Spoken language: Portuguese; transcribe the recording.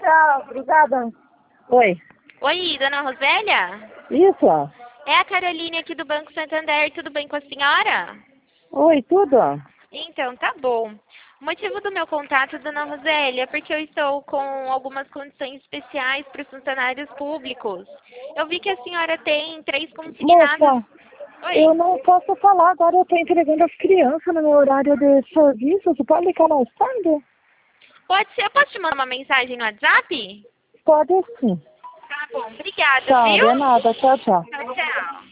Tchau, obrigada. Oi. Oi, dona Rosélia? Isso? Ó. É a Caroline aqui do Banco Santander, tudo bem com a senhora? Oi, tudo? Então, tá bom. O motivo do meu contato, dona Rosélia, é porque eu estou com algumas condições especiais para os funcionários públicos. Eu vi que a senhora tem 3 consignados. Moça, Oi, eu não posso falar agora, eu tô entregando as crianças no meu horário de serviço. Você pode ligar mais tarde? pode ser, eu posso te mandar uma mensagem no WhatsApp? Pode sim. Tá bom, obrigada, Tchau, viu? de nada. Tchau, tchau. Tchau, tchau.